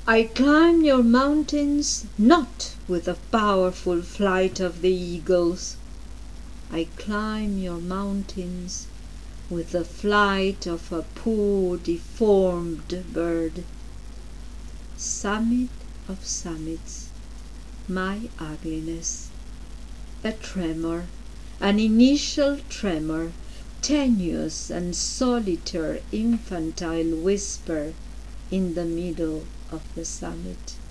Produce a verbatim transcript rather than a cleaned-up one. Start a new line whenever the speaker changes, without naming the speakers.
I climb your mountains not with the powerful flight of the eagles, I climb your mountains with the flight of a poor deformed bird. Summit of summits, my ugliness, a tremor, an initial tremor, tenuous and solitary infantile whisper in the middle of the summit.